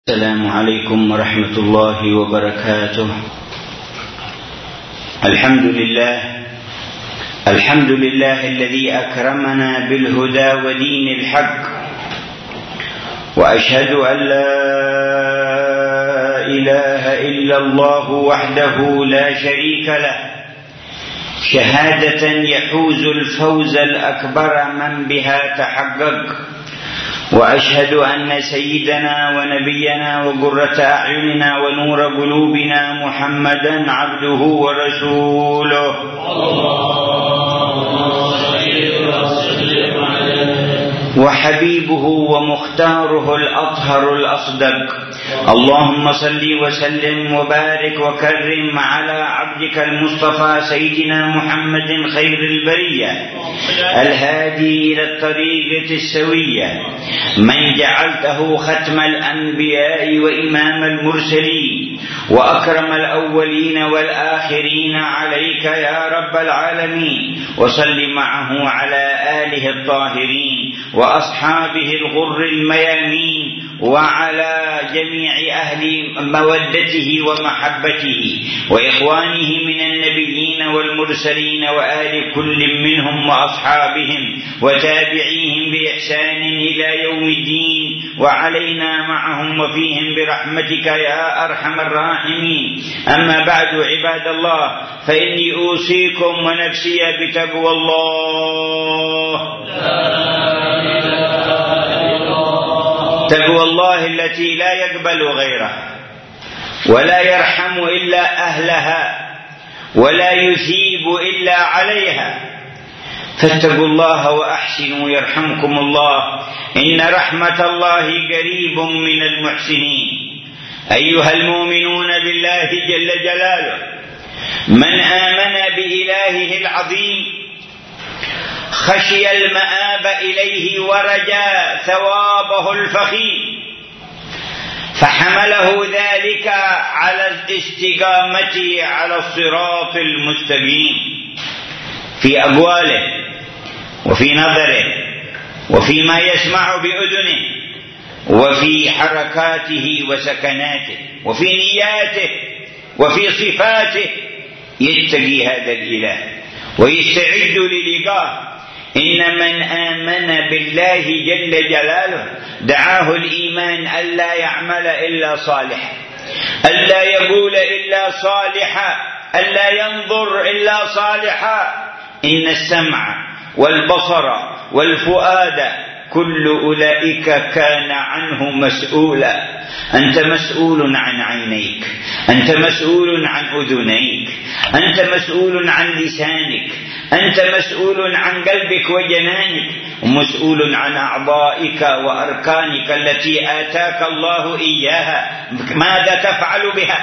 السلام عليكم ورحمة الله وبركاته. الحمد لله الذي أكرمنا بالهدى ودين الحق، وأشهد أن لا إله إلا الله وحده لا شريك له، شهادة يحوز الفوز الأكبر من بها تحقق. وأشهد أن سيدنا ونبينا وقرة أعيننا ونور قلوبنا محمدا عبده ورسوله، وحبيبه ومختاره الأطهر الأصدق. اللهم صل وسلم وبارك وكرم على عبدك المصطفى سيدنا محمد خير البرية، الهادي إلى الطريقة السوية، من جعلته ختم الأنبياء وإمام المرسلين وأكرم الأولين والآخرين عليك يا رب العالمين. وصل معه على آله الطاهرين وأصحابه الغر الميامين وعلى جميع أهل مودته ومحبته وإخوانه من النبيين والمرسلين وآل كل منهم وأصحابهم وتابعيهم بإحسان إلى يوم الدين، وعلينا معهم وفيهم برحمتك يا أرحم الراحمين. أما بعد، عباد الله، فإني أوصيكم ونفسي بتقوى الله، تقوى الله التي لا يقبل غيرها ولا يرحم إلا أهلها ولا يثيب إلا عليها، فاتقوا الله وأحسنوا يرحمكم الله، إن رحمة الله قريب من المحسنين. أيها المؤمنون بالله جل جلاله، من آمن بإلهه العظيم خشي المآب إليه ورجى ثوابه الفخيم، فحمله ذلك على الاستقامة على الصراط المستقيم في أقواله وفي نظره وفيما يسمع بأذنه وفي حركاته وسكناته وفي نياته وفي صفاته، يتقي هذا الإله ويستعد للقاه. إن من آمن بالله جل جلاله دعاه الإيمان ألا يعمل إلا صالحا، ألا يقول إلا صالحا، ألا ينظر إلا صالحا. إن السمع والبصر والفؤاد كل أولئك كان عنه مسؤولا. أنت مسؤول عن عينيك، أنت مسؤول عن أذنيك، أنت مسؤول عن لسانك، أنت مسؤول عن قلبك وجنانك، ومسؤول عن أعضائك وأركانك التي آتاك الله إياها. ماذا تفعل بها؟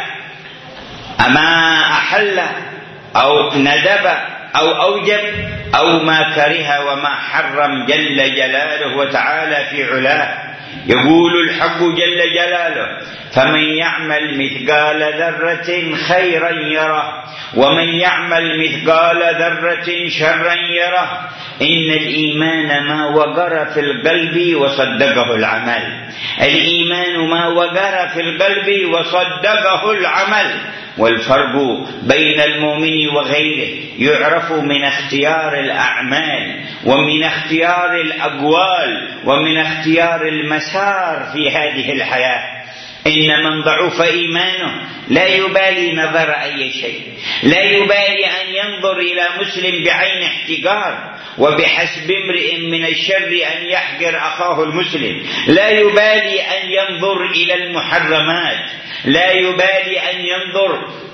أما أحل أو ندب أو أوجب أو ما كره وما حرم جل جلاله وتعالى في علاه. يقول الحق جل جلاله: فمن يعمل مثقال ذرة خيرا يره ومن يعمل مثقال ذرة شرا يره. إن الإيمان ما وقر في القلب وصدقه العمل، الإيمان ما وقر في القلب وصدقه العمل. والفرق بين المؤمن وغيره يعرف من اختيار الأعمال ومن اختيار الأقوال ومن اختيار المسار في هذه الحياة. إن من ضعف إيمانه لا يبالي نظر أي شيء، لا يبالي أن ينظر إلى مسلم بعين احتقار، وبحسب امرئ من الشر أن يحقر أخاه المسلم. لا يبالي أن ينظر إلى المحرمات، لا يبالي أن ينظر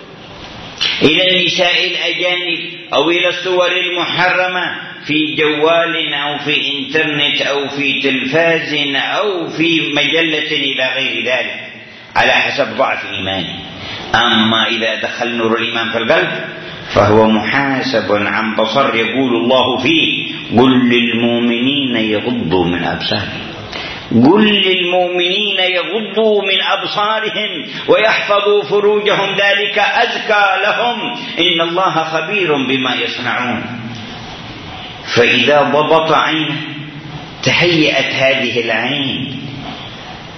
إلى النساء الأجانب أو إلى الصور المحرمة في جوال أو في إنترنت أو في تلفاز أو في مجلة إلى غير ذلك، على حسب ضعف إيمانه. أما إذا دخل نور الإيمان في القلب فهو محاسب عن بصر. يقول الله فيه: قل للمؤمنين يغضوا من أبصارهم، قل للمؤمنين يغضوا من أبصارهم ويحفظوا فروجهم، ذلك أزكى لهم، إن الله خبير بما يصنعون. فإذا ضبط عينه تهيأت هذه العين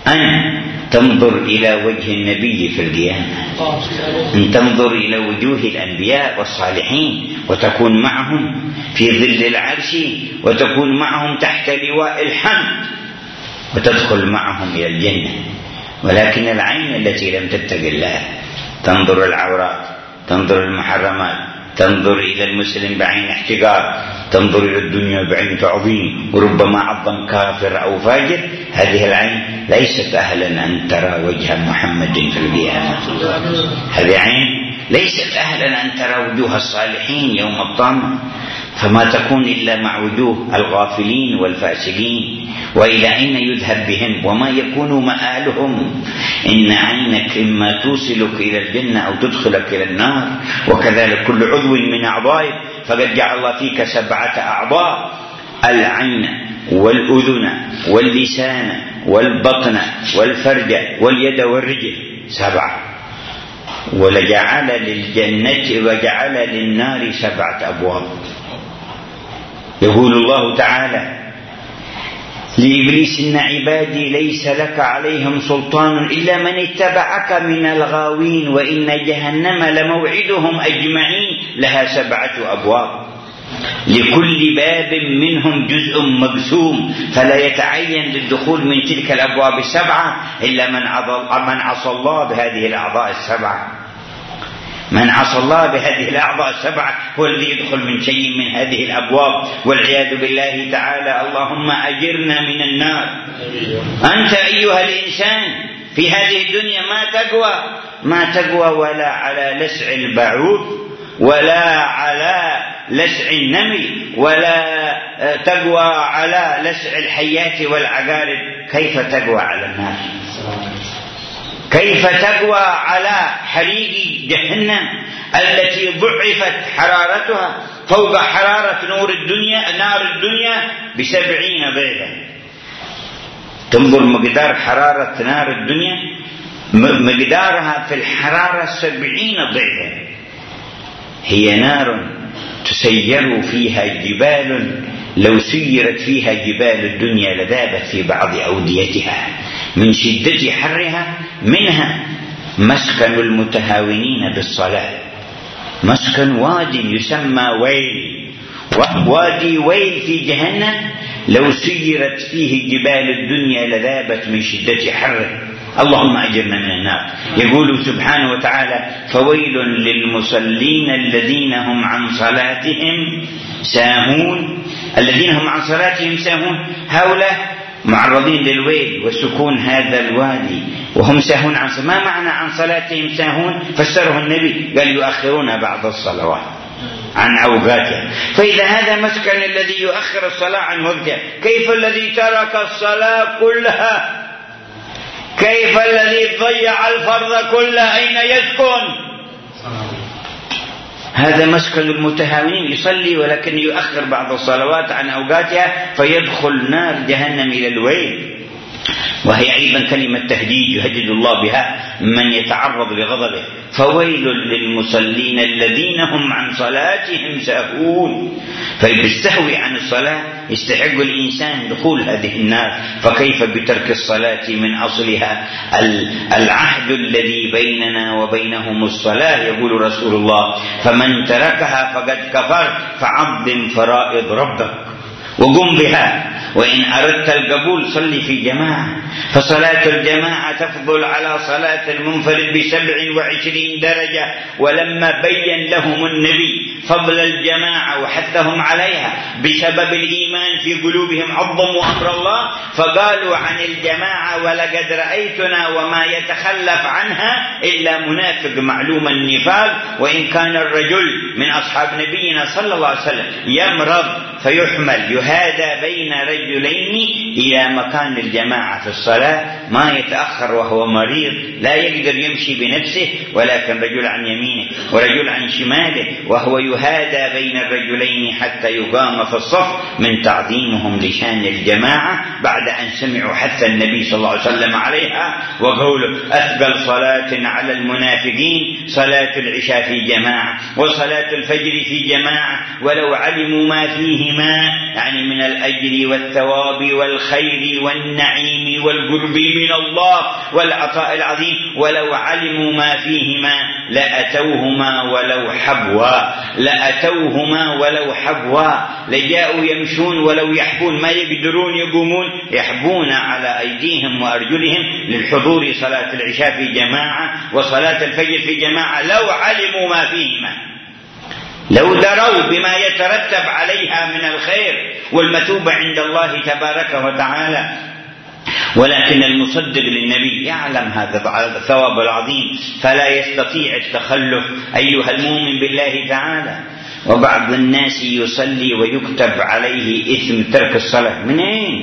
أن تنظر إلى وجه النبي في القيامة، أن تنظر إلى وجوه الأنبياء والصالحين وتكون معهم في ظل العرش وتكون معهم تحت لواء الحمد وتدخل معهم إلى الجنة. ولكن العين التي لم تتق الله تنظر العورات، تنظر المحرمات، تنظر إلى المسلم بعين احتقار، تنظر إلى الدنيا بعين تعظيم، وربما عظم كافر أو فاجر، هذه العين ليست أهلا أن ترى وجه محمد في القيامة. هذه عين ليست أهلا أن ترى وجوه الصالحين يوم الطامة، فما تكون إلا مع وجوه الغافلين والفاسقين. وإلى أين يذهب بهم وما يكون مآلهم؟ إن عينك إما توصلك إلى الجنة أو تدخلك إلى النار، وكذلك كل عضو من أعضائك، فقد جعل الله فيك 7 أعضاء: العين والأذن واللسان والبطن والفرج واليد والرجل، 7. ولجعل للجنة وجعل للنار 7 أبواب. يقول الله تعالى لإبليس: إن عبادي ليس لك عليهم سلطان إلا من اتبعك من الغاوين وإن جهنم لموعدهم أجمعين لها 7 أبواب، لكل باب منهم جزء مقسوم، فلا يتعين للدخول من تلك الأبواب 7 إلا من عصى الله بهذه الأعضاء 7. من عصى الله بهذه الأعضاء 7 هو الذي يدخل من شيء من هذه الأبواب، والعياذ بالله تعالى. اللهم أجرنا من النار. أنت أيها الإنسان في هذه الدنيا ما تقوى ولا على لسع البعوض ولا على لسع النمل ولا تقوى على لسع الحيات والعقارب. كيف تقوى على النار؟ كيف تقوى على حريق جهنم التي ضعفت حرارتها فوق حرارة نار الدنيا ب70 ضعفا؟ تنظر مقدار حرارة نار الدنيا، مقدارها في الحرارة 70 ضعفا. هي نار تسير فيها جبال، لو سيرت فيها جبال الدنيا لذابت في بعض أوديتها من شدة حرها. منها مسكن المتهاونين بالصلاة، مسكن واد يسمى ويل، وادي ويل في جهنم لو سيرت فيه جبال الدنيا لذابت من شدة حره. اللهم أجرنا من النار. يقول سبحانه وتعالى: فويل للمصلين الذين هم عن صلاتهم ساهون. الذين هم عن صلاتهم ساهون هؤلاء معرضين للويل وسكون هذا الوادي وهم ساهون عن صلاتهم. ما معنى عن صلاتهم ساهون؟ فسره النبي قال: يؤخرون بعض الصلوات عن أوقاتها. فإذا هذا مسكن الذي يؤخر الصلاة عن وقتها، كيف الذي ترك الصلاة كلها؟ كيف الذي ضيع الفرض كله؟ أين يسكن؟ هذا مسكن المتهاونين، يصلي ولكن يؤخر بعض الصلوات عن أوقاتها فيدخل نار جهنم إلى الويل. وهي أيضا كلمة تهديد يهدد الله بها من يتعرض لغضبه. فويل للمصلين الذين هم عن صلاتهم ساهون. فبالسهو عن الصلاة يستحق الإنسان دخول هذه النار، فكيف بترك الصلاة من أصلها؟ العهد الذي بيننا وبينهم الصلاة. يقول رسول الله: فمن تركها فقد كفر، فعظم فرائض ربك وقم بها، وإن أردت القبول صلي في جماعة، فصلاة الجماعة تفضل على صلاة المنفرد ب27 درجة. ولما بين لهم النبي فضل الجماعة وحثهم عليها بسبب الإيمان في قلوبهم عظموا أمر الله، فقالوا عن الجماعة: ولقد رأيتنا وما يتخلف عنها إلا منافق معلوم النفاق. وإن كان الرجل من أصحاب نبينا صلى الله عليه وسلم يمرض فيحمل يهادى بين رجلين إلى مكان الجماعة في الصلاة، ما يتأخر وهو مريض لا يقدر يمشي بنفسه، ولكن رجل عن يمينه ورجل عن شماله، وهو يهادى بين الرجلين حتى يقام في الصف من تعظيمهم لشان الجماعة بعد أن سمعوا حث النبي صلى الله عليه وسلم عليها. وقوله: أثقل صلاة على المنافقين صلاة العشاء في جماعة وصلاة الفجر في جماعة ولو علموا ما فيهما، يعني من الأجر والثواب والخير والنعيم والقرب من الله والعطاء العظيم، ولو علموا ما فيهما لأتوهما ولو حبوا لجاءوا يمشون ولو يحبون، ما يقدرون يقومون، يحبون على أيديهم وأرجلهم للحضور صلاة العشاء في جماعة وصلاة الفجر في جماعة لو علموا ما فيهما، لو دروا بما يترتب عليها من الخير والمثوبة عند الله تبارك وتعالى. ولكن المصدق للنبي يعلم هذا الثواب العظيم فلا يستطيع التخلف أيها المؤمن بالله تعالى. وبعض الناس يصلي ويكتب عليه إثم ترك الصلاة. من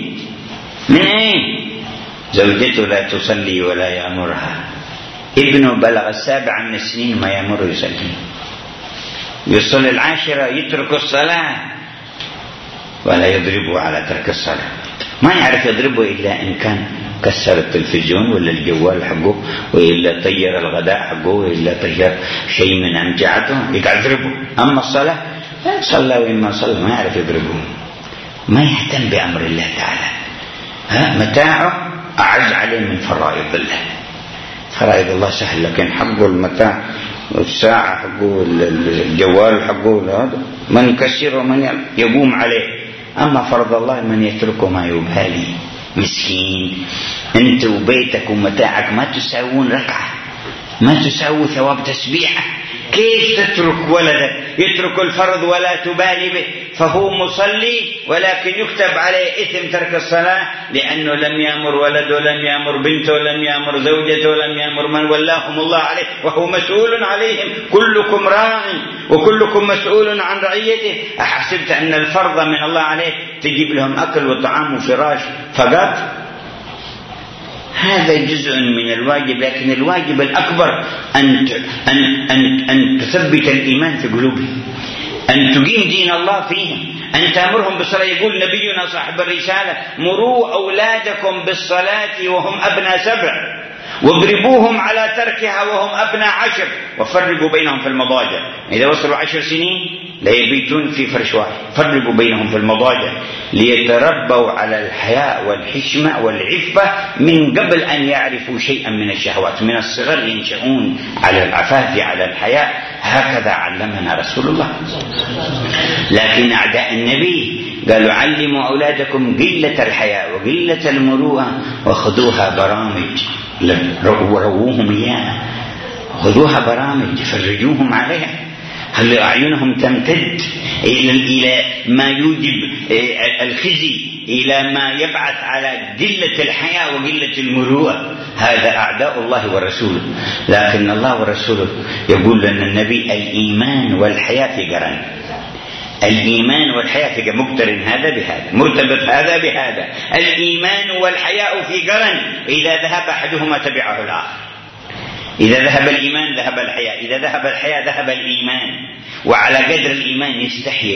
أين؟ زوجته لا تصلي ولا يأمرها، ابنه بلغ 7 سنين ما يأمر يصلي، يصلي 10 يترك الصلاة ولا يضربه على ترك الصلاة. ما يعرف يضربه إلا إن كان كسر التلفزيون ولا الجوال حقه، وإلا طير الغداء حقه، وإلا طير شيء من أمتعته يضربه. أما الصلاة صلى وإما صلى ما يعرف يضربه، ما يهتم بأمر الله تعالى. متاعه أعز عليه من فرائض الله. فرائض الله سهل، لكن حقه المتاع والساعة حقه الجوال حقه هذا من يكسره ومن يقوم عليه. أما فرض الله من يتركه ما يبالي. مسكين أنت وبيتك ومتاعك ما تساوون ركعة، ما تساوي ثواب تسبيحة. كيف تترك ولدك يترك الفرض ولا تبالي به؟ فهو مصلي ولكن يكتب عليه إثم ترك الصلاة، لأنه لم يأمر ولده، لم يأمر بنته، لم يأمر زوجته، لم يأمر من ولاهم الله عليه، وهو مسؤول عليهم. كلكم راع وكلكم مسؤول عن رعيته. أحسبت أن الفرض من الله عليك تجيب لهم أكل وطعام وفراش فقط؟ هذا جزء من الواجب، لكن الواجب الأكبر أن تثبت الإيمان في قلوبهم، أن تقيم دين الله فيهم، أن تأمرهم بالصلاة. يقول نبينا صاحب الرسالة: مروا أولادكم بالصلاة وهم أبناء 7 واضربوهم على تركها وهم أبناء 10 وفرقوا بينهم في المضاجع. إذا وصلوا 10 سنين لا يبيتون في فرش واحد، فرقوا بينهم في المضاجع ليتربوا على الحياء والحشمة والعفة من قبل أن يعرفوا شيئا من الشهوات. من الصغر ينشؤون على العفاف على الحياء. هكذا علمنا رسول الله. لكن أعداء النبي قالوا: علموا أولادكم قلة الحياء وقلة المروءة وخذوها برامج، رووهم إياها، خذوها برامج فرجوهم عليها، خلوا أعينهم تمتد إلى ما يوجب الخزي، إلى ما يبعث على قلة الحياء وقلة المروءة. هذا أعداء الله ورسوله. لكن الله ورسوله يقول لنا النبي: الإيمان والحياة في قرن. الإيمان والحياة في مقترن، هذا بهذا، مرتبط هذا بهذا. الإيمان والحياء في قرن، إذا ذهب أحدهما تبعه الآخر. إذا ذهب الإيمان ذهب الحياء، إذا ذهب الحياء ذهب الإيمان. وعلى قدر الإيمان يستحي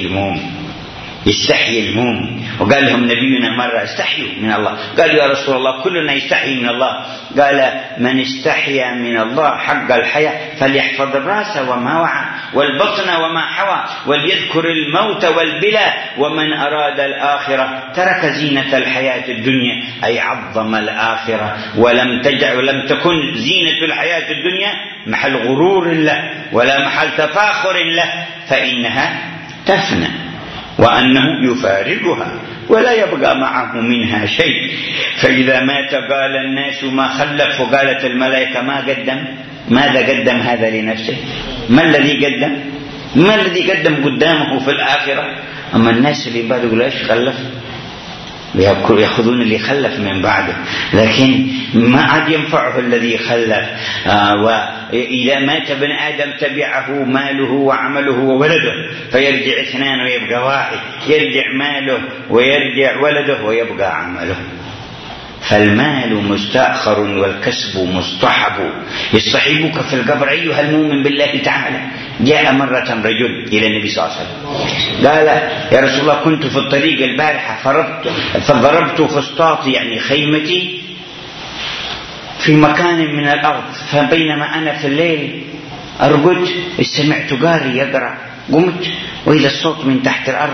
المؤمن. وقال لهم نبينا مرة: استحيوا من الله. قالوا: يا رسول الله كلنا يستحي من الله. قال: من استحيا من الله حق الحياء فليحفظ الرأس وما وعى والبطن وما حوى وليذكر الموت والبلى، ومن أراد الآخرة ترك زينة الحياة الدنيا، أي عظم الآخرة ولم تكن زينة الحياة الدنيا محل غرور له ولا محل تفاخر له، فإنها تفنى وأنه يفارقها ولا يبقى معه منها شيء. فإذا مات قال الناس ما خلف، وقالت الملائكة ماذا قدم هذا لنفسه؟ ما الذي قدم قدامه في الآخرة؟ أما الناس اللي بعد يقول: إيش خلف؟ يأخذون اللي خلف من بعده، لكن ما عاد ينفعه الذي خلف. وإذا مات ابن آدم تبعه ماله وعمله وولده، فيرجع 2 ويبقى 1، يرجع ماله ويرجع ولده ويبقى عمله. فالمال مستأخر والكسب مصطحب، يصطحبك في القبر أيها المؤمن بالله تعالى. جاء مرة رجل إلى النبي صلى الله عليه وسلم قال: يا رسول الله كنت في الطريق البارحة فضربت فسطاطي يعني خيمتي في مكان من الأرض، فبينما أنا في الليل أرقد سمعت قاري يقرأ، قمت وإذا الصوت من تحت الأرض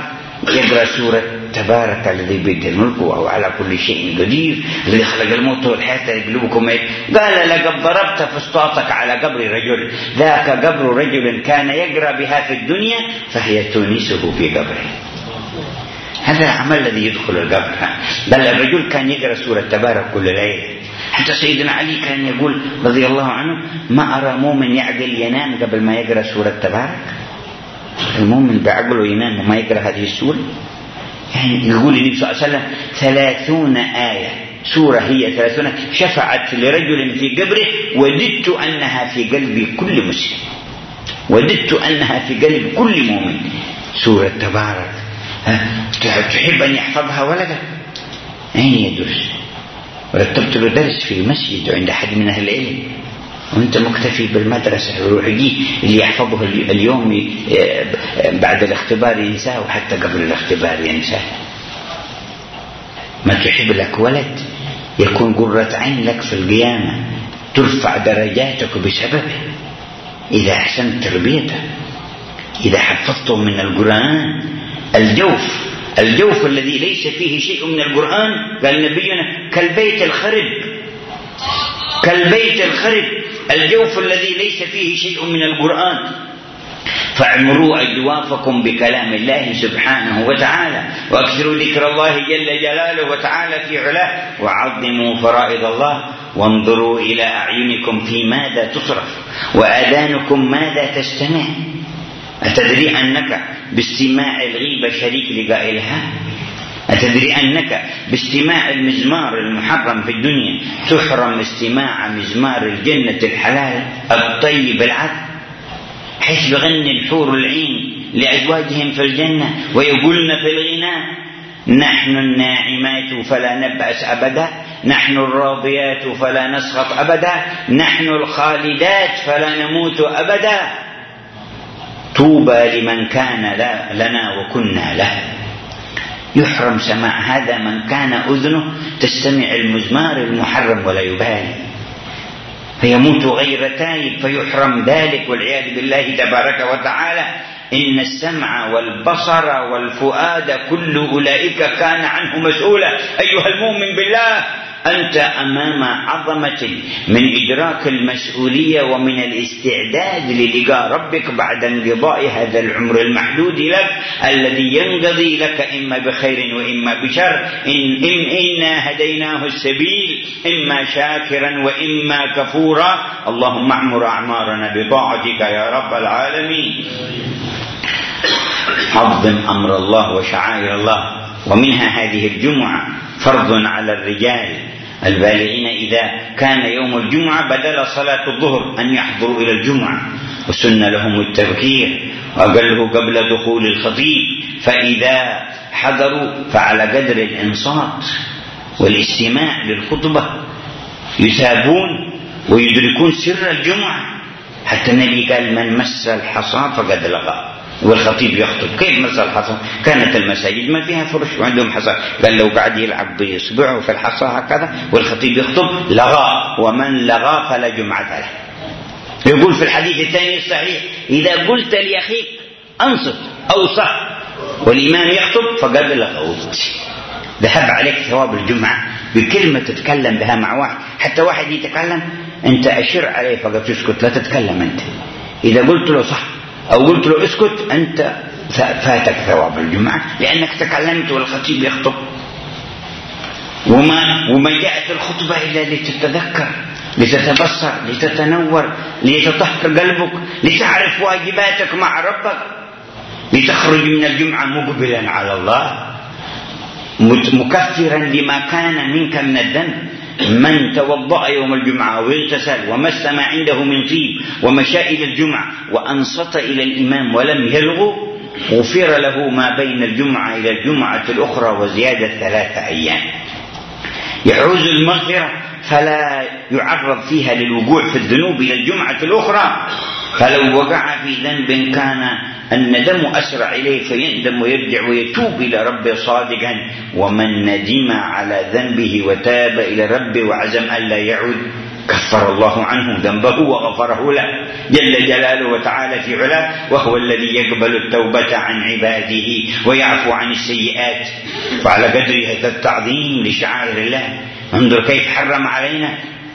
يقرأ سورة تبارك الذي بيده الملك وهو على كل شيء قدير الذي خلق الموت والحياة يقلبكم قال لقد ضربت فسطاطك على قبر رجل ذاك قبر رجل كان يقرأ بها في الدنيا فهي تونسه في قبره. هذا العمل الذي يدخل القبر. بل الرجل كان يقرأ سورة تبارك كل ليلة. حتى سيدنا علي كان يقول رضي الله عنه ما أرى مؤمن يعقل ينام قبل ما يقرأ سورة تبارك. المؤمن بعقله ينام وما يقرأ هذه السورة. يعني يقول النبي صلى الله عليه وسلم 30 آية سورة هي 30 شفعت لرجل في قبره وددت أنها في قلب كل مسلم، وددت أنها في قلب كل مؤمن. سورة تبارك تحب أن يحفظها ولدك؟ أين يدرس؟ ورتبت له درس في المسجد عند أحد من أهل العلم وأنت مكتفي بالمدرسة. يروح يجي اللي يحفظه اليوم بعد الاختبار ينساه وحتى قبل الاختبار ينساه. ما تحب لك ولد يكون قرة عين لك في القيامة ترفع درجاتك بسببه إذا أحسنت تربيته، إذا حفظته من القرآن. الجوف الذي ليس فيه شيء من القرآن قال نبينا كالبيت الخرب، كالبيت الخرب الجوف الذي ليس فيه شيء من القرآن. فاعمروا أجوافكم بكلام الله سبحانه وتعالى وأكثروا ذكر الله جل جلاله وتعالى في علاه وعظموا فرائض الله وانظروا إلى أعينكم في ماذا تصرف وآذانكم ماذا تستمع. أتدري أنك باستماع الغيبة شريك لقائلها؟ أتدري أنك باستماع المزمار المحرم في الدنيا تحرم استماع مزمار الجنة الحلال الطيب العذب، حيث يغني الحور العين لأزواجهم في الجنة ويقولن في الغناء نحن الناعمات فلا نبأس أبدا، نحن الراضيات فلا نسخط أبدا، نحن الخالدات فلا نموت أبدا، طوبى لمن كان لنا وكنا له. يحرم سماع هذا من كان أذنه تستمع المزمار المحرم ولا يبالي، فيموت غير تائب فيحرم ذلك والعياذ بالله تبارك وتعالى. إن السمع والبصر والفؤاد كل أولئك كان عنه مسؤولا. أيها المؤمن بالله أنت أمام عظمة من إدراك المسؤولية ومن الاستعداد للقاء ربك بعد انقضاء هذا العمر المحدود لك الذي ينقضي لك إما بخير وإما بشر. إنا هديناه السبيل إما شاكرا وإما كفورا. اللهم اعمر أعمارنا بطاعتك يا رب العالمين. عظم أمر الله وشعائر الله، ومنها هذه الجمعة فرض على الرجال البالغين إذا كان يوم الجمعة بدل صلاة الظهر أن يحضروا إلى الجمعة، وسن لهم التبكير وأقله قبل دخول الخطيب، فإذا حضروا فعلى قدر الإنصات والاستماع للخطبة يثابون ويدركون سر الجمعة. حتى النبي قال من مس الحصى فقد لغى، والخطيب يخطب. كيف مس الحصى؟ كانت المساجد ما فيها فرش وعندهم حصى، قال لو قاعد يلعب بإصبعه في الحصى هكذا والخطيب يخطب لغى، ومن لغى فلا جمعة له. يقول في الحديث الثاني الصحيح إذا قلت لأخيك أنصت أو صح والإمام يخطب فقد لغوت، ذهب عليك ثواب الجمعة بكلمة تتكلم بها مع واحد. حتى واحد يتكلم أنت أشر عليه فقد تسكت، لا تتكلم أنت. إذا قلت له صح أو قلت له اسكت أنت فاتك ثواب الجمعة لأنك تكلمت والخطيب يخطب. وما جاءت الخطبة إلا لتتذكر، لتتبصر، لتتنور، ليتطهر قلبك، لتعرف واجباتك مع ربك، لتخرج من الجمعة مقبلا على الله مكفرا لما كان منك من الذنب. من توضأ يوم الجمعة واغتسل ومس ما عنده من طيب ومشى إلى الجمعة وأنصت إلى الإمام ولم يلغ غفر له ما بين الجمعة إلى الجمعة الأخرى وزيادة 3 أيام. يعوز المغفرة فلا يعرض فيها للوقوع في الذنوب إلى الجمعة الأخرى، فلو وقع في ذنب كان الندم أسرع إليه فيندم ويرجع ويتوب إلى ربه صادقا. ومن ندم على ذنبه وتاب إلى ربه وعزم ألا يعود كفر الله عنه ذنبه وغفره له جل جلاله وتعالى في علاه، وهو الذي يقبل التوبة عن عباده ويعفو عن السيئات. وعلى قدر هذا التعظيم لشعائر الله انظر كيف حرم علينا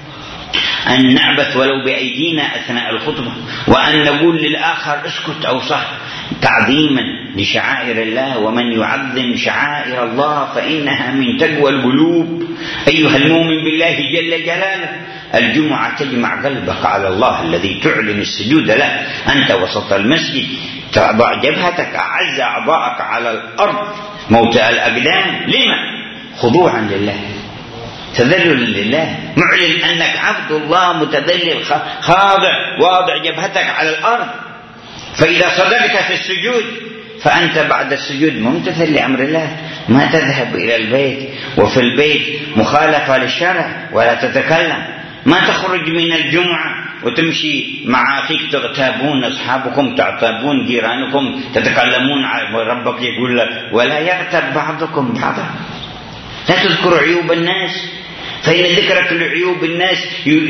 أن نعبث ولو بأيدينا أثناء الخطبة، وأن نقول للآخر اسكت أو صح، تعظيما لشعائر الله. ومن يعظم شعائر الله فإنها من تقوى القلوب. أيها المؤمن بالله جل جلاله، الجمعة تجمع قلبك على الله الذي تعلن السجود له. أنت وسط المسجد تضع جبهتك أعز أعضائك على الأرض موطئ الأقدام، لما؟ خضوعا لله، تذلل لله، معلن أنك عبد الله متذلل خاضع، واضع جبهتك على الأرض. فإذا صدقت في السجود فأنت بعد السجود ممتثل لأمر الله، ما تذهب إلى البيت وفي البيت مخالفة للشرع ولا تتكلم، ما تخرج من الجمعة وتمشي مع أخيك تغتابون أصحابكم، تعتابون جيرانكم، تتكلمون، ربك يقول لك ولا يغتب بعضكم بعضا. لا تذكر عيوب الناس، فإن ذكرك لعيوب الناس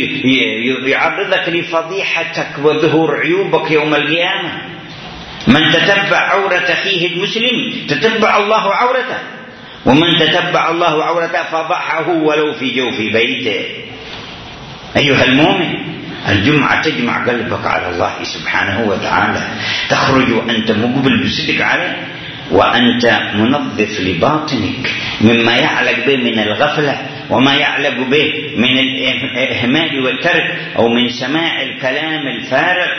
يعرضك لفضيحتك وظهور عيوبك يوم القيامة. من تتبع عورة أخيه المسلم تتبع الله عورته، ومن تتبع الله عورته فضحه ولو في جوف بيته. أيها المؤمن، الجمعة تجمع قلبك على الله سبحانه وتعالى، تخرج وأنت مقبل بصدق عليه، وأنت منظف لباطنك مما يعلق به من الغفلة وما يعلق به من الإهمال والترك أو من سماع الكلام الفارغ.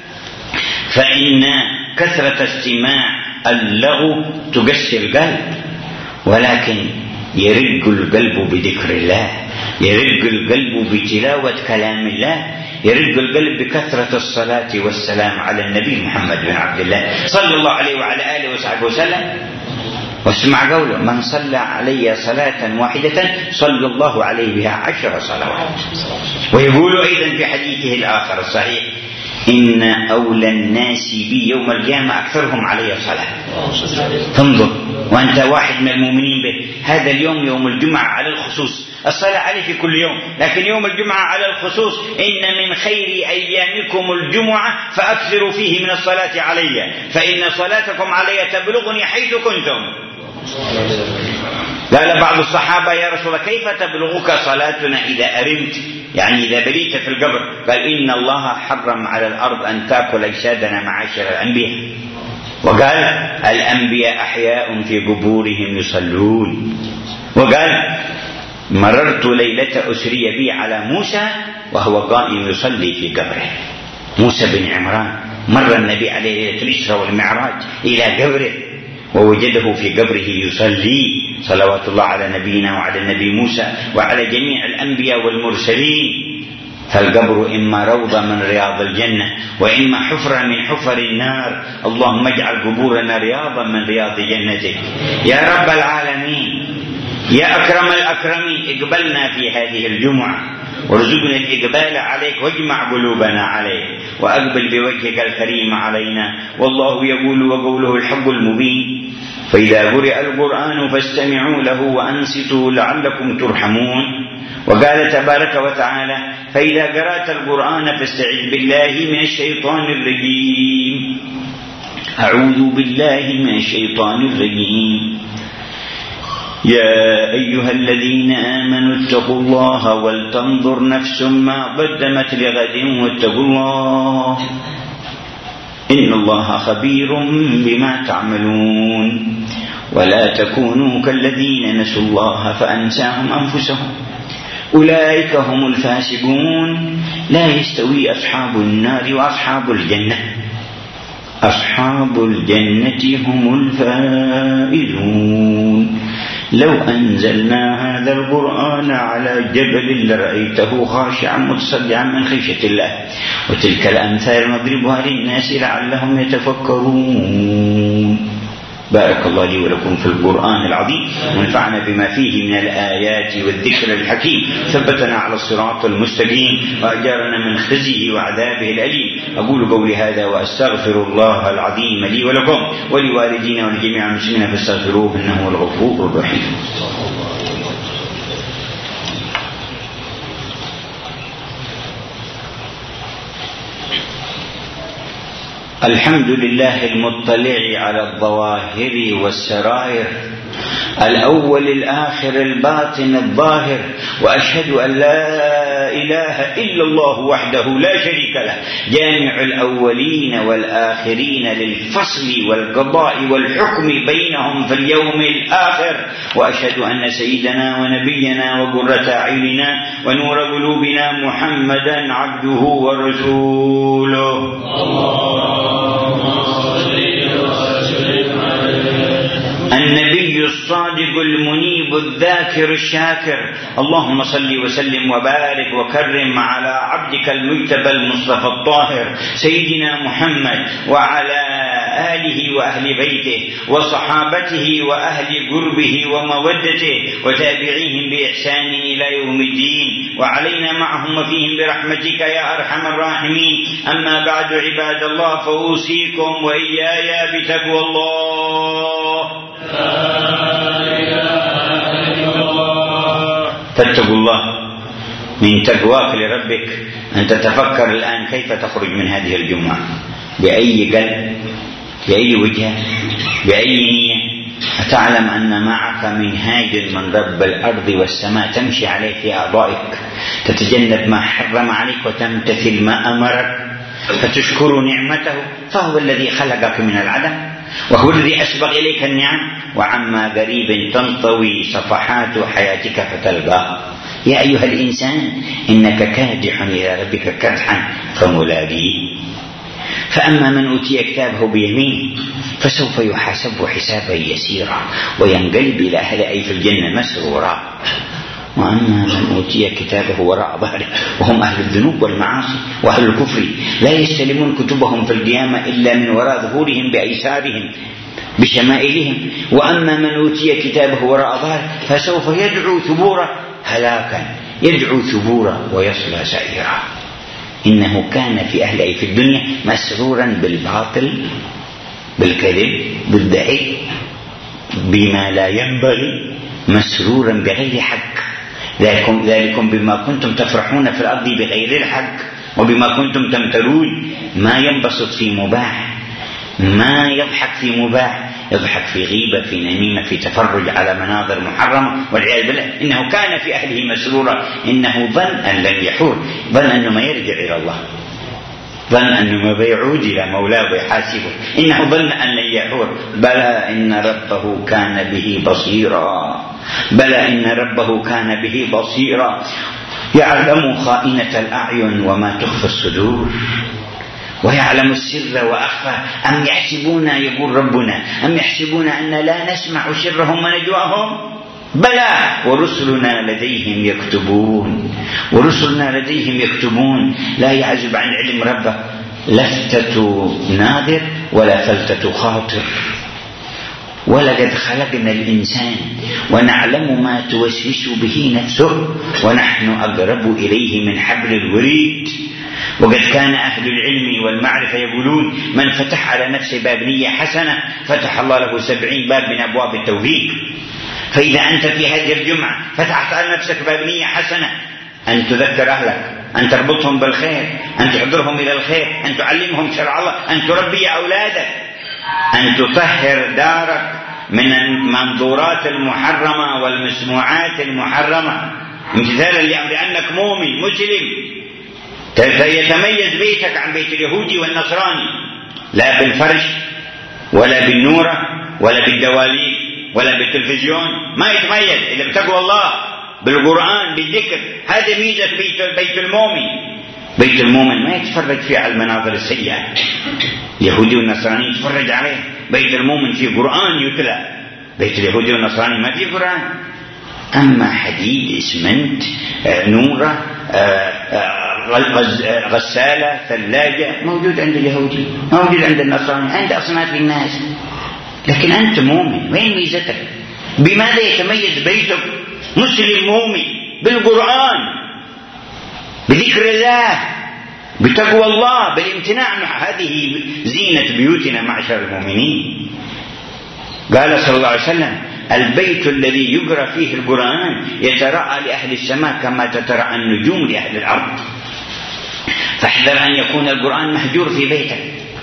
فإن كثرة استماع اللغو تقسي القلب، ولكن يرق القلب بذكر الله، يرق القلب بتلاوة كلام الله، يرق القلب بكثرة الصلاة والسلام على النبي محمد بن عبد الله صلى الله عليه وعلى آله وصحبه وسلم. واسمع قوله: من صلى علي صلاة واحدة صلى الله عليه بها 10 صلوات. ويقول أيضا في حديثه الآخر الصحيح: إن أولى الناس بي يوم القيامة أكثرهم علي صلاة. تنظر وأنت واحد من المؤمنين به، هذا اليوم يوم الجمعة على الخصوص، الصلاة عليه في كل يوم، لكن يوم الجمعة على الخصوص. إن من خير أيامكم الجمعة فأكثروا فيه من الصلاة علي، فإن صلاتكم علي تبلغني حيث كنتم. قال بعض الصحابة: يا رسول الله كيف تبلغك صلاتنا إذا أرمت، يعني إذا بليت في القبر؟ قال: إن الله حرم على الأرض أن تأكل أجسادنا معاشر الأنبياء. وقال: الأنبياء أحياء في قبورهم يصلون. وقال: مررت ليلة أسري بي على موسى وهو قائم يصلي في قبره. موسى بن عمران مر النبي عليه ليلة الإسراء والمعراج إلى قبره ووجده في قبره يصلي، صلوات الله على نبينا وعلى النبي موسى وعلى جميع الأنبياء والمرسلين. فالقبر إما روضة من رياض الجنة وإما حفرة من حفر النار. اللهم اجعل قبورنا رياضا من رياض جنتك يا رب العالمين. يا أكرم الأكرمين، اقبلنا في هذه الجمعة وارزقنا الإقبال عليك، واجمع قلوبنا عليك، وأقبل بوجهك الكريم علينا. والله يقول وقوله الحق المبين: فإذا قرئ القرآن فاستمعوا له وأنصتوا لعلكم ترحمون. وقال تبارك وتعالى: فإذا قرأت القرآن فاستعذ بالله من الشيطان الرجيم. أعوذ بالله من الشيطان الرجيم. يا أيها الذين آمنوا اتقوا الله ولتنظر نفس ما قدمت لغد واتقوا الله إن الله خبير بما تعملون. ولا تكونوا كالذين نسوا الله فأنساهم أنفسهم أولئك هم الفاسقون. لا يستوي أصحاب النار وأصحاب الجنة، أصحاب الجنة هم الفائزون. لو أنزلنا هذا القرآن على جبل لرأيته خاشعا متصدعا من خشية الله. وتلك الأمثال نضربها للناس لعلهم يتفكرون. بارك الله لي ولكم في القرآن العظيم، ونفعنا بما فيه من الآيات والذكر الحكيم، ثبتنا على الصراط المستقيم، وأجارنا من خزيه وعذابه الأليم. أقول قولي هذا وأستغفر الله العظيم لي ولكم ولوالدينا ولجميع المسلمين فاستغفروه إنه هو الغفور الرحيم. الحمد لله المطلع على الظواهر والسرائر، الأول الآخر الباطن الظاهر، وأشهد أن لا إله إلا الله وحده لا شريك له، جامع الأولين والآخرين للفصل والقضاء والحكم بينهم في اليوم الآخر. وأشهد أن سيدنا ونبينا وقرة أعيننا ونور قلوبنا محمدا عبده ورسوله. النبي الصادق المنيب الذاكر الشاكر، اللهم صل وسلم وبارك وكرم على عبدك المجتبى المصطفى الطاهر سيدنا محمد وعلى آله وأهل بيته وصحابته وأهل قربه ومودته وتابعيهم بإحسان إلى يوم الدين، وعلينا معهم وفيهم برحمتك يا أرحم الراحمين. أما بعد عباد الله، فأوصيكم وإياي بتقوى الله. فاتقوا الله، من تقواك لربك أن تتفكر الآن كيف تخرج من هذه الجمعة، بأي قلب، بأي وجهة، بأي نية. أتعلم أن معك منهاج من رب الأرض والسماء تمشي عليه في أعضائك، تتجنب ما حرم عليك وتمتثل ما أمرك، فتشكر نعمته، فهو الذي خلقك من العدم، وهو الذي أسبغ إليك النعم، وعما قريب تنطوي صفحات حياتك فتلقاه. يا أيها الإنسان إنك كادح إلى ربك كدحا فملاقيه. فأما من أوتي كتابه بيمينه فسوف يحاسب حسابا يسيرا وينقلب إلى أهله في الجنة مسرورا. وأما من أوتي كتابه وراء ظهره وهم أهل الذنوب والمعاصي وأهل الكفر لا يستلمون كتبهم في القيامة إلا من وراء ظهورهم بأيسارهم بشمائلهم. وأما من أوتي كتابه وراء ظهره فسوف يدعو ثبورا هلاكا، يدعو ثبورا ويصلى سعيرا. إنه كان في أهله في الدنيا مسرورا بالباطل، بالكذب، بالدعي، بما لا ينبغي، مسرورا بغير حق. ذلكم بما كنتم تفرحون في الأرض بغير الحق وبما كنتم تمترون. ما ينبسط في مباح، ما يضحك في مباح، يضحك في غيبة، في نميمة، في تفرج على مناظر محرمة والعياذ بالله. إنه كان في أهله مسرورا، إنه ظن أن لن يحور، ظن أنه ما يرجع إلى الله، ظن أنه ما بيعود إلى مولاه ويحاسبه، إنه ظن أن لن يحور. بلى إن ربه كان به بصيرا، بلى إن ربه كان به بصيرا، يعلم خائنة الأعين وما تخفي الصدور ويعلم السر وأخفى. أم يحسبون، يقول ربنا، أم يحسبون أن لا نسمع سرهم ونجواهم؟ بلى ورسلنا لديهم يكتبون، ورسلنا لديهم يكتبون. لا يعزب عن علم ربه لفتة ناظر ولا فلتة خاطر. ولقد خلقنا الإنسان ونعلم ما توسوس به نفسه ونحن أقرب إليه من حبل الوريد. وقد كان أهل العلم والمعرفة يقولون: من فتح على نفسه باب نية حسنة فتح الله له 70 باب من أبواب التوفيق. فإذا أنت في هذه الجمعة فتحت على نفسك باب نية حسنة، أن تذكر أهلك، أن تربطهم بالخير، أن تحضرهم إلى الخير، أن تعلمهم شرع الله، أن تربي أولادك، أن تطهر دارك من المنظورات المحرمة والمسموعات المحرمة، امتثالا لأنك مؤمن مسلم. يتميز بيتك عن بيت اليهودي والنصراني، لا بالفرش ولا بالنورة ولا بالدواليب ولا بالتلفزيون، ما يتميز إلا بتقوى الله، بالقرآن، بالذكر. هذا ميزة بيت المؤمن. بيت المؤمن ما يتفرج فيه على المناظر السيئة، اليهودي والنصراني يتفرج عليه. بيت المؤمن فيه قرآن يتلى، بيت اليهودي والنصراني ما فيه قرآن. أما حديد، إسمنت، نورة، غسالة، ثلاجة، موجود عند اليهودي، موجود عند النصراني، عند أصناف الناس. لكن أنت مؤمن، وين ميزتك؟ بماذا يتميز بيتك؟ مسلم مؤمن، بالقرآن، بذكر الله، بتقوى الله، بالامتناع. هذه زينة بيوتنا معشر المؤمنين. قال صلى الله عليه وسلم: البيت الذي يقرأ فيه القرآن يتراءى لأهل السماء كما تتراءى النجوم لأهل الأرض. فاحذر أن يكون القرآن مهجور في بيتك،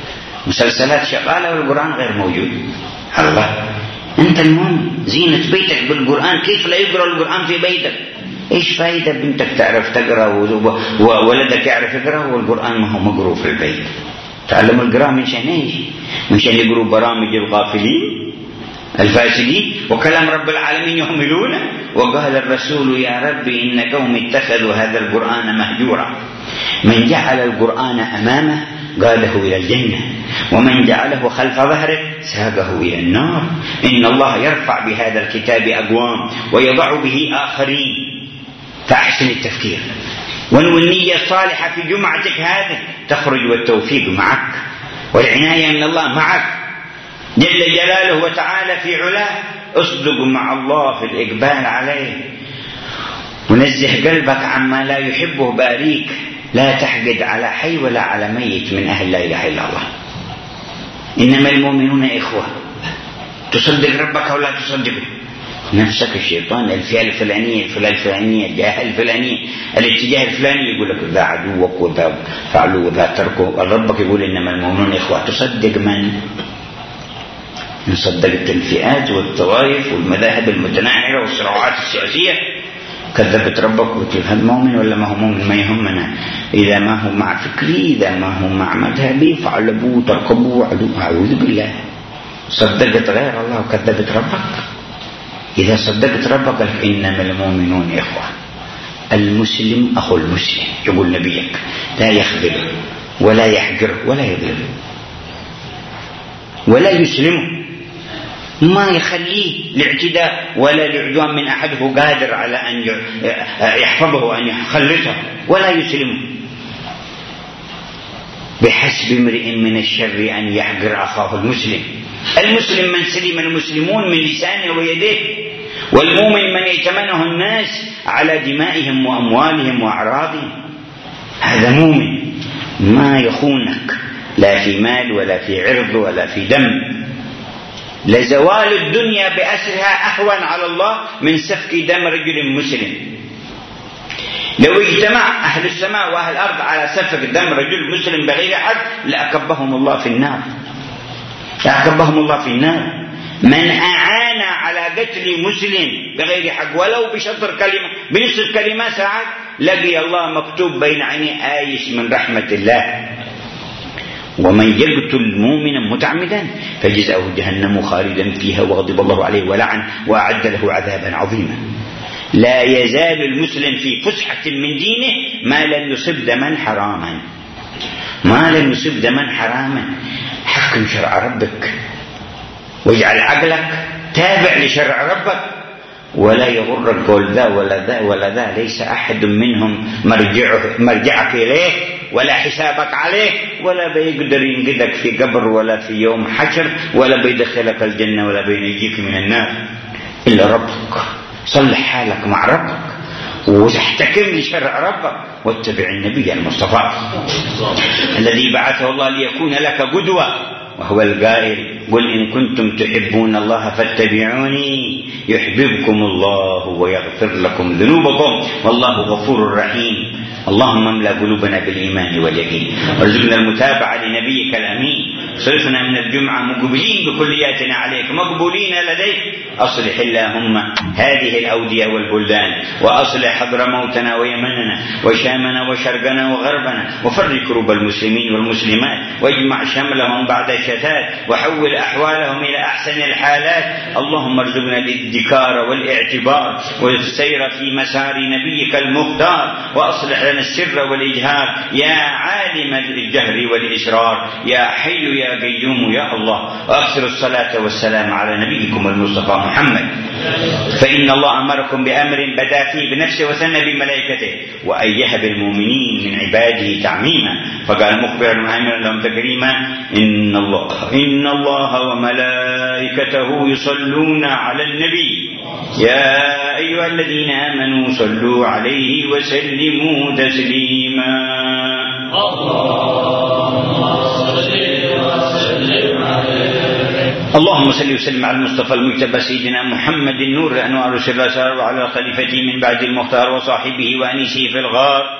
مسلسلات شغالة والقرآن غير موجود. الله، أنت المهم زينة بيتك بالقرآن، كيف لا يقرأ القرآن في بيتك؟ إيش فايدة بنتك تعرف تقرأ وولدك يعرف يقرأ والقرآن ما هو مقروء في البيت؟ تعلموا القراءة من شان إيش؟ من شان يقروا برامج الغافلين الفاسدين وكلام رب العالمين يهملونه. وقال الرسول يا ربي إن قوم اتخذوا هذا القرآن مهجورا، من جعل القرآن أمامه قاده إلى الجنة، ومن جعله خلف ظهره ساقه إلى النار. إن الله يرفع بهذا الكتاب أقوام ويضع به آخرين. فأحسن التفكير والنية الصالحة في جمعتك هذه تخرج والتوفيق معك والعناية من الله معك جل جلاله وتعالى في علاه. اصدق مع الله في الإقبال عليه، ونزه قلبك عما لا يحبه باريك. لا تحقد على حي ولا على ميت من أهل لا إله إلا الله. إنما المؤمنون إخوة. تصدق ربك أو لا تصدقه نفسك الشيطان، الفئة الفلانية الفلانية الجهة الفلانية الاتجاه الفلاني يقول لك ذا عدوك وذا فعلوا وذا تركوا. ربك يقول إنما المؤمنون إخوة. تصدق من؟ إن صدقت الفئات والطوائف والمذاهب المتناحرة والصراعات السياسية كذبت ربك. وقلت هذا مؤمن ولا ما هو مؤمن؟ ما يهمنا. إذا ما هو مع فكري، إذا ما هو مع مذهبي فعلبوا تركبوا عدو. أعوذ بالله. صدقت غير الله وكذبت ربك. إذا صدقت ربك إنما المؤمنون إخوة. المسلم أخو المسلم، يقول نبيك لا يخذله ولا يحقره ولا يظلمه ولا يسلمه، ما يخليه لاعتداء ولا لعدوان من أحد. هو قادر على أن يحفظه وأن يخلصه ولا يسلمه. بحسب امرئ من الشر أن يحقر أخاه المسلم. المسلم من سلم المسلمون من لسانه ويديه، والمؤمن من ائتمنه الناس على دمائهم وأموالهم وأعراضهم. هذا مؤمن ما يخونك لا في مال ولا في عرض ولا في دم. لزوال الدنيا بأسرها أهون على الله من سفك دم رجل مسلم. لو اجتمع أهل السماء وأهل الأرض على سفك دم رجل مسلم بغير حد لأكبهم الله في النار. لأكبهم الله في النار. من أعان على قتل مسلم بغير حق ولو بشطر كلمة بنصف كلمة ساعات لقي الله مكتوب بين عينيه آيس من رحمة الله. ومن يقتل مؤمنا متعمدا فجزاؤه جهنم خالدا فيها وغضب الله عليه ولعن وأعد له عذابا عظيما. لا يزال المسلم في فسحة من دينه ما لن يصب دما حراما. ما لن يصب دما حراما. حكم شرع ربك واجعل عقلك تابع لشرع ربك ولا يغرك قول ذا ولا ذا ولا ذا. ليس أحد منهم مرجعك إليه ولا حسابك عليه، ولا بيقدر ينقذك في قبر ولا في يوم حشر، ولا بيدخلك الجنة ولا بينجيك من النار إلا ربك. صلح حالك مع ربك واحتكم لشرع ربك واتبع النبي المصطفى الذي بعثه الله ليكون لك قدوة. وهو القائل قل إن كنتم تحبون الله فاتبعوني يحببكم الله ويغفر لكم ذنوبكم والله غفور رحيم. اللهم املأ قلوبنا بالإيمان واليقين وارزقنا المتابعة لنبيك الأمين. صرفنا من الجمعة مقبلين بكلياتنا عليك مقبولين لديك. أصلح اللهم هذه الأودية والبلدان، وأصلح حضرموتنا ويمننا وشامنا وشرقنا وغربنا، وفرج كروب المسلمين والمسلمات، واجمع شملهم بعد الشتات، وحول أحوالهم إلى أحسن الحالات. اللهم ارزقنا الادكار والاعتبار والسير في مسار نبيك المختار، وأصلح لنا السر والإجهار يا عالم الجهر والإسرار يا حي يا قيوم يا الله. وأكثر الصلاة والسلام على نبيكم المصطفى محمد، فإن الله أمركم بأمر بدأ فيه بنفسه وثنى بملائكته وأيه بالمؤمنين من عباده تعميما، فقال مخبرا وآمرا لهم تكريما إن الله وملائكته يصلون على النبي يا أيها الذين آمنوا صلوا عليه وسلموا تسليما. اللهم صل وسلم على المصطفى المجتبى سيدنا محمد النور أنوار سر سار وعلى خليفته من بعد المختار وصاحبه وأنيسه في الغار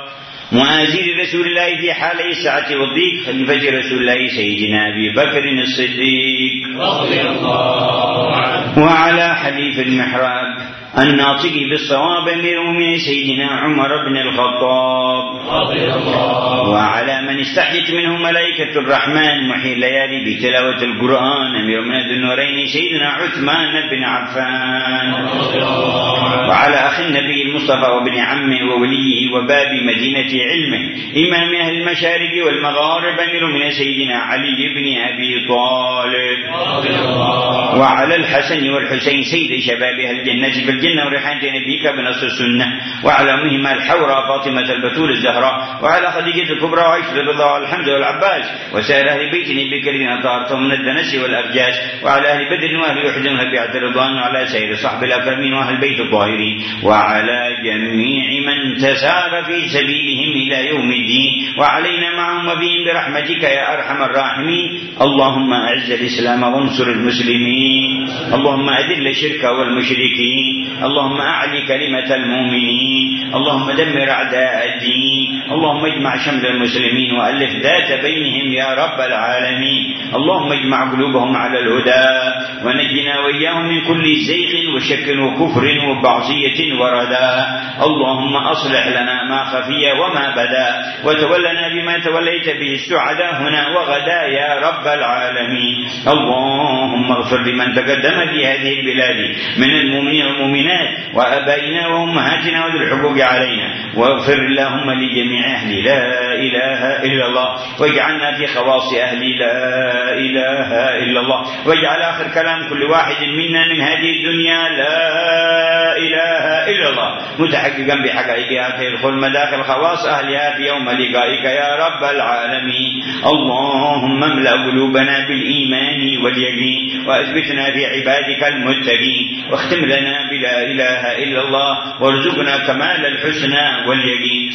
مؤازر رسول الله في حالي السعة والضيق خليفة رسول الله سيدنا أبي بكر الصديق رضي الله عنه، وعلى حليف المحراب الناطق بالصواب أمير المؤمنين سيدنا عمر بن الخطاب رضي الله، وعلى من استحيت منه ملائكة الرحمن محيي الليالي بتلاوة القرآن أمير من ذو النورين سيدنا عثمان بن عفان رضي الله عنه، وعلى أخي النبي المصطفى وابن عمه ووليه وباب مدينة علمه إمام أهل المشارق والمغارب أمير من سيدنا علي بن أبي طالب رضي الله، وعلى الحسن والحسين سيد شباب أهل الجنة في الجنة وريحانة نبيك بنصر السنة وعلى أمهما الحوراء فاطمة البتول الزهراء وعلى خديجة الكبرى وعائشة الرضا والحمزة والعباس وسائر أهل بيت نبيك الذين أطهرتهم من الدنس والأرجاس وعلى أهل بدر وأهل أحد وأهل بيعة الرضوان وعلى سائر صحب الأكرمين وأهل بيت الطاهرين وعلى جميع من تسار في سبيلهم إلى يوم الدين وعلينا معهم وبهم برحمتك يا أرحم الراحمين. اللهم أعز الإسلام وانصر المسلمين، اللهم أذل الشرك والمشركين، اللهم أعلي كلمة المؤمنين، اللهم دمر أعداء الدين، اللهم اجمع شمل المسلمين وألف ذات بينهم يا رب العالمين، اللهم اجمع قلوبهم على الهدى ونجنا وإياهم من كل زيغ وشك وكفر وبعصية ورداء. اللهم أصلح لنا ما خفي وما بدا وتولنا بما توليت به السعداء هنا وغدا يا رب العالمين. اللهم اغفر لمن تقدم في هذه البلاد من المؤمنين والمؤمنات وأبائنا وأمهاتنا وذو الحقوق علينا، واغفر اللهم لجميع أهل لا إله إلا الله، واجعلنا في خواص أهل لا إله إلا الله، واجعل آخر كلام كل واحد منا من هذه الدنيا لا إله إلا الله متحققا بحقائقها يدخل مداخل خواص أهلها في يوم لقائك يا رب العالمين. اللهم املأ قلوبنا بالإيمان واليقين وأثبتنا في عبادك المتقين، واختم لنا بلا إله إلا الله وارزقنا كمال الحسنى واليقين.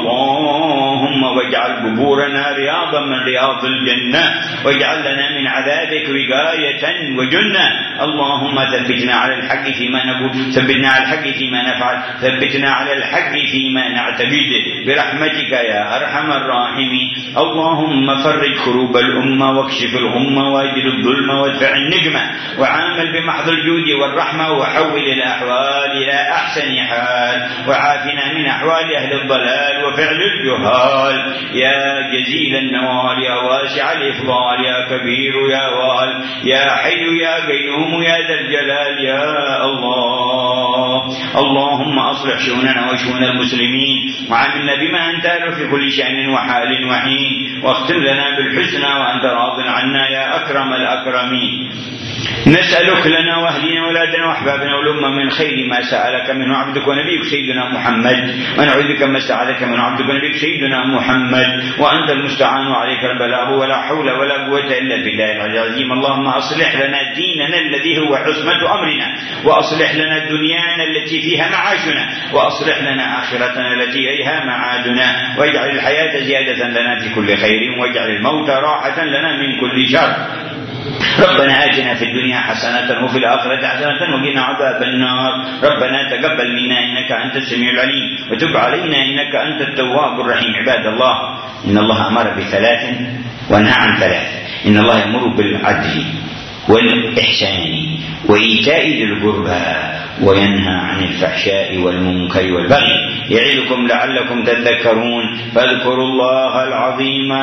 اللهم واجعل قبورنا رياضا من رياض الجنة، واجعل لنا من عذابك وقاية وجنة. اللهم ثبتنا على الحق فيما نقول، ثبتنا على الحق فيما نفعل، ثبتنا على الحق فيما نعتقد برحمتك يا أرحم الراحمين. اللهم فرج كروب الأمة واكشف الغمة واجل الظلم وادفع النجمة وعامل بمحض الجود والرحمة وحول الأحوال إلى أحسن حال، وعافنا من أحوال أهل الضلال وفعل الجهال يا جزيل النوال يا واسع الإفضال يا كبير يا وال يا حي يا قيوم يا ذا الجلال يا الله. اللهم أصلح شؤوننا وشؤون المسلمين وعاملنا بما أنت أهل في كل شأن وحال وحين، واختم لنا بالحسنى وأنت راض عنا يا أكرم الأكرمين. نسألك لنا وأهلنا وأولادنا وأحبابنا والأمة من خير ما سألك منه عبدك ونبيك سيدنا محمد، ونعوذ بك ما استعاذك منه عبدك ونبيك سيدنا محمد، وأنت المستعان وعليك البلاغ ولا حول ولا قوة إلا بالله العلي العظيم. اللهم أصلح لنا ديننا الذي هو عصمة أمرنا، وأصلح لنا دنيانا التي فيها معاشنا، وأصلح لنا آخرتنا التي إليها معادنا، واجعل الحياة زيادة لنا في كل خير، واجعل الموت راحة لنا من كل شر. ربنا آتنا في الدنيا حسنة وفي الآخرة حسنة وقنا عذاب النار. ربنا تقبل منا إنك أنت السميع العليم وتب علينا إنك أنت التواب الرحيم. عباد الله، إن الله أمر بثلاث ونهى عن ثلاث. إن الله يأمر بالعدل والإحسان وإيتاء ذي القربى وينهى عن الفحشاء والمنكر والبغي يعظكم لعلكم تذكرون. فاذكروا الله العظيم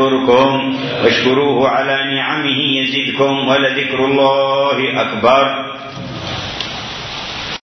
يذكركم واشكروه على نعمه يزدكم ولذكر الله أكبر.